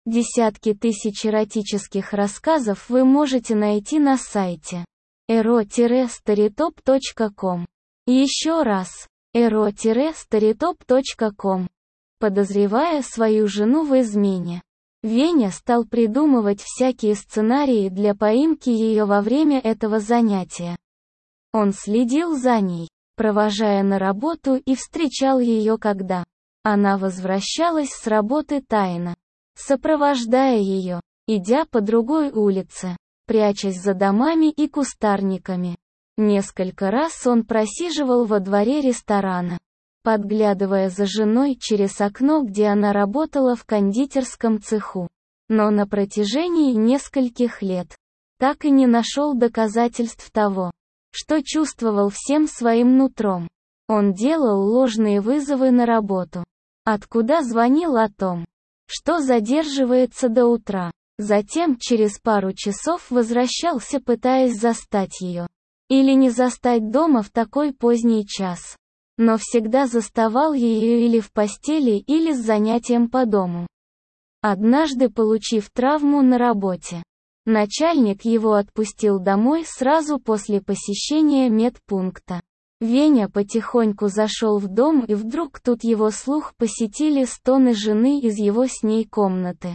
Десятки тысяч эротических рассказов вы можете найти на сайте ero-storytop.com. Еще раз, ero-storytop.com. Подозревая свою жену в измене, Веня стал придумывать всякие сценарии для поимки ее во время этого занятия. Он следил за ней, провожая на работу, и встречал ее, когда она возвращалась с работы тайно, сопровождая ее, идя по другой улице, прячась за домами и кустарниками. Несколько раз он просиживал во дворе ресторана, подглядывая за женой через окно, где она работала в кондитерском цеху. Но на протяжении нескольких лет так и не нашел доказательств того, что чувствовал всем своим нутром. Он делал ложные вызовы на работу, откуда звонил о том, что задерживается до утра. Затем через пару часов возвращался, пытаясь застать ее. Или не застать дома в такой поздний час. Но всегда заставал ее или в постели, или с занятием по дому. Однажды, получив травму на работе, начальник его отпустил домой сразу после посещения медпункта. Веня потихоньку зашел в дом, и вдруг тут его слух посетили стоны жены из его с ней комнаты.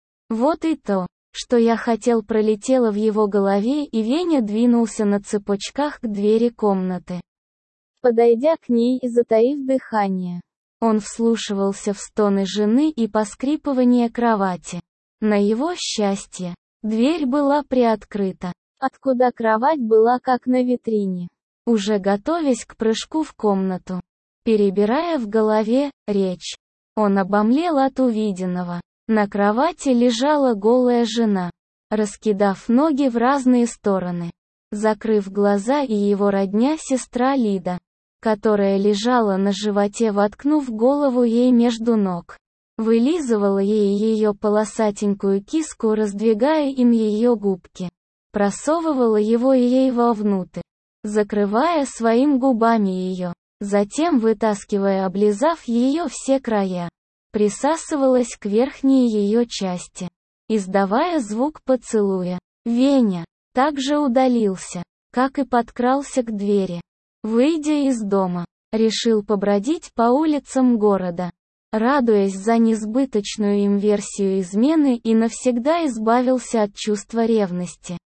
Вот и то, что я хотел, пролетело в его голове, и Веня двинулся на цыпочках к двери комнаты. Подойдя к ней и затаив дыхание, он вслушивался в стоны жены и поскрипывание кровати. На его счастье, дверь была приоткрыта, откуда кровать была как на витрине. Уже готовясь к прыжку в комнату, перебирая в голове речь, он обомлел от увиденного. На кровати лежала голая жена, раскидав ноги в разные стороны, закрыв глаза, и его родня сестра Лида, которая лежала на животе, воткнув голову ей между ног, вылизывала ей ее полосатенькую киску, раздвигая им ее губки, просовывала его ей вовнутрь, закрывая своим губами ее, затем вытаскивая, облизав ее все края, присасывалась к верхней ее части, издавая звук поцелуя. Веня также удалился, как и подкрался к двери. Выйдя из дома, решил побродить по улицам города, радуясь за несбыточную им версию измены, и навсегда избавился от чувства ревности.